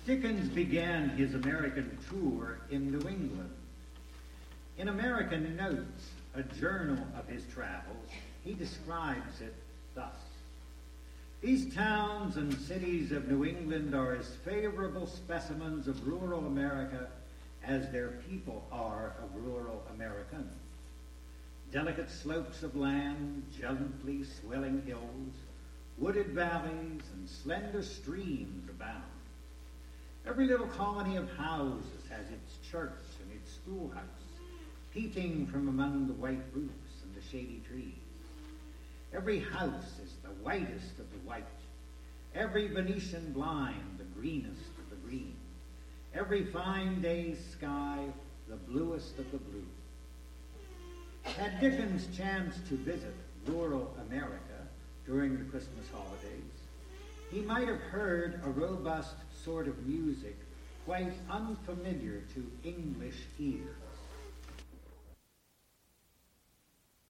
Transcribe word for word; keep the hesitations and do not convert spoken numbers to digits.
Dickens began his American tour in New England. In American Notes, a journal of his travels, he describes it thus. These towns and cities of New England are as favorable specimens of rural America as their people are of rural Americans. Delicate slopes of land, gently swelling hills, wooded valleys, and slender streams abound. Every little colony of houses has its church and its schoolhouse, peeping from among the white roofs and the shady trees. Every house is the whitest of the white, every Venetian blind the greenest of the green, every fine day's sky the bluest of the blue. Had Dickens chanced to visit rural America during the Christmas holidays, he might have heard a robust sort of music quite unfamiliar to English ears.